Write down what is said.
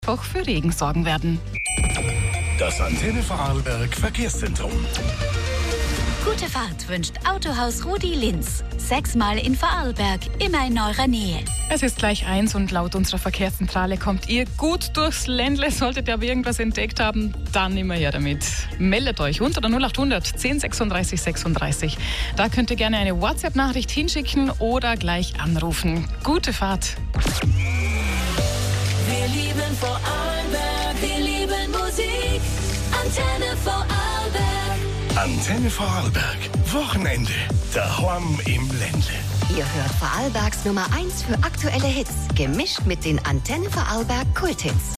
Auch für Regen sorgen werden. Das Antenne Vorarlberg Verkehrszentrum. Gute Fahrt wünscht Autohaus Rudi Linz. 6-mal in Vorarlberg, immer in eurer Nähe. Es ist gleich 1 und laut unserer Verkehrszentrale kommt ihr gut durchs Ländle. Solltet ihr aber irgendwas entdeckt haben, dann immer her damit. Meldet euch unter der 0800 10 36 36. Da könnt ihr gerne eine WhatsApp-Nachricht hinschicken oder gleich anrufen. Gute Fahrt. Wir lieben Vorarlberg, wir lieben Musik. Antenne Vorarlberg. Antenne Vorarlberg. Wochenende. Daheim im Ländle. Ihr hört Vorarlbergs Nummer 1 für aktuelle Hits, gemischt mit den Antenne Vorarlberg Kulthits.